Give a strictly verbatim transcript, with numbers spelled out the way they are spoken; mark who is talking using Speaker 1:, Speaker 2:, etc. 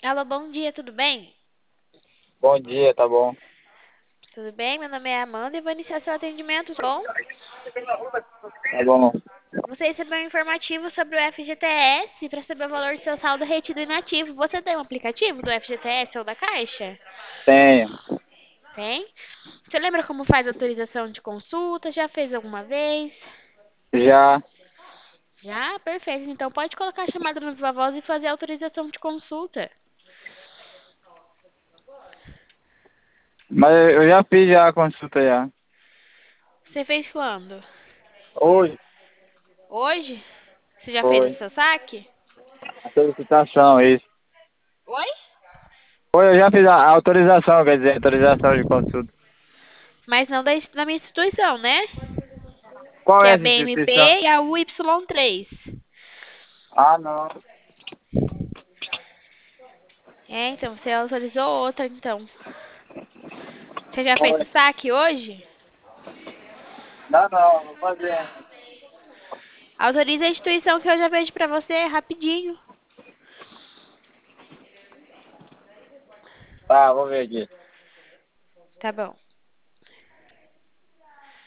Speaker 1: Alô, bom dia, tudo bem?
Speaker 2: Bom dia, tá bom?
Speaker 1: Tudo bem? Meu nome é Amanda e vou iniciar seu atendimento, tá bom?
Speaker 2: Tá bom.
Speaker 1: Você recebeu um informativo sobre o F G T S para saber o valor do seu saldo retido inativo. Você tem um aplicativo do F G T S ou da Caixa?
Speaker 2: Tenho.
Speaker 1: Tem? Você lembra como faz a autorização de consulta? Já fez alguma vez?
Speaker 2: Já.
Speaker 1: Já? Perfeito. Então pode colocar a chamada no Viva Voz e fazer a autorização de consulta.
Speaker 2: Mas eu já fiz já a consulta já.
Speaker 1: Você fez quando?
Speaker 2: Hoje
Speaker 1: Hoje? Você já fez o
Speaker 2: foi.
Speaker 1: seu saque?
Speaker 2: A solicitação, isso.
Speaker 1: Oi?
Speaker 2: Foi, eu já fiz a a autorização, quer dizer, autorização de consulta.
Speaker 1: Mas não da, ins- da minha instituição, né?
Speaker 2: Qual
Speaker 1: Que é
Speaker 2: é
Speaker 1: a
Speaker 2: essa
Speaker 1: B M P
Speaker 2: instituição?
Speaker 1: e a U Y três.
Speaker 2: Ah, não.
Speaker 1: É, então você autorizou outra, então. Você já fez
Speaker 2: Foi.
Speaker 1: o saque hoje?
Speaker 2: Não, não, vou fazer.
Speaker 1: Autoriza a instituição que eu já vejo pra você, rapidinho.
Speaker 2: Tá, vou ver aqui.
Speaker 1: Tá bom.